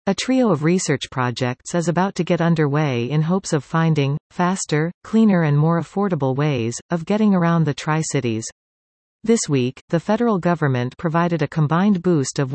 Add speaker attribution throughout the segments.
Speaker 1: A trio of research projects is about to get underway in hopes of finding faster, cleaner and more affordable ways of getting around the Tri-Cities. This week, the federal government provided a combined boost of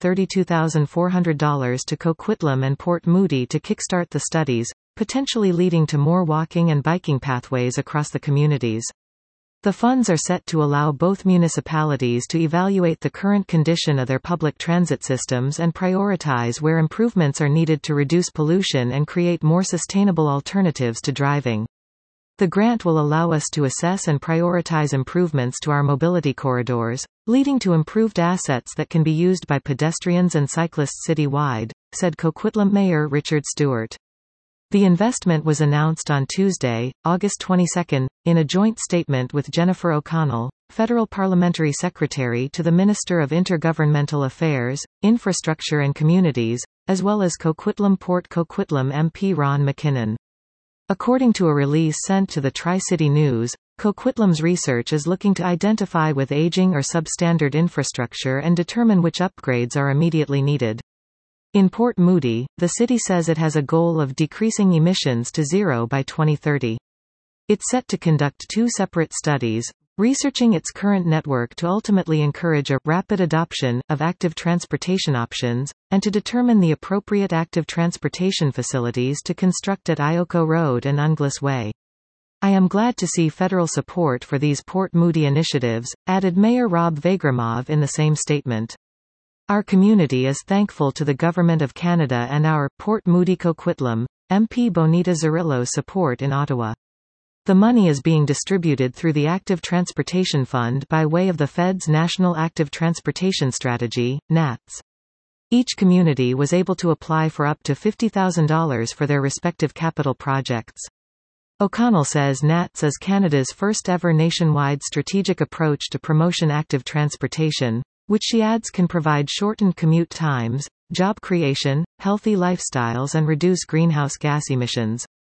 Speaker 1: $132,400 to Coquitlam and Port Moody to kickstart the studies, potentially leading to more walking and biking pathways across the communities. The funds are set to allow both municipalities to evaluate the current condition of their public transit systems and prioritize where improvements are needed to reduce pollution and create more sustainable alternatives to driving. The grant will allow us to assess and prioritize improvements to our mobility corridors, leading to improved assets that can be used by pedestrians and cyclists citywide, said Coquitlam Mayor Richard Stewart. The investment was announced on Tuesday, August 22, in a joint statement with Jennifer O'Connell, Federal Parliamentary Secretary to the Minister of Intergovernmental Affairs, Infrastructure and Communities, as well as Coquitlam Port Coquitlam MP Ron McKinnon. According to a release sent to the Tri-City News, Coquitlam's research is looking to identify with aging or substandard infrastructure and determine which upgrades are immediately needed. In Port Moody, the city says it has a goal of decreasing emissions to zero by 2030. It's set to conduct two separate studies, researching its current network to ultimately encourage a rapid adoption of active transportation options, and to determine the appropriate active transportation facilities to construct at Ioko Road and Unglas Way. I am glad to see federal support for these Port Moody initiatives, added Mayor Rob Vagramov in the same statement. Our community is thankful to the Government of Canada and our Port Moody Coquitlam MP Bonita Zarillo's support in Ottawa. The money is being distributed through the Active Transportation Fund by way of the Fed's National Active Transportation Strategy, NATS. Each community was able to apply for up to $50,000 for their respective capital projects. O'Connell says NATS is Canada's first-ever nationwide strategic approach to promotion active transportation, which she adds can provide shortened commute times, job creation, healthy lifestyles and reduce greenhouse gas emissions.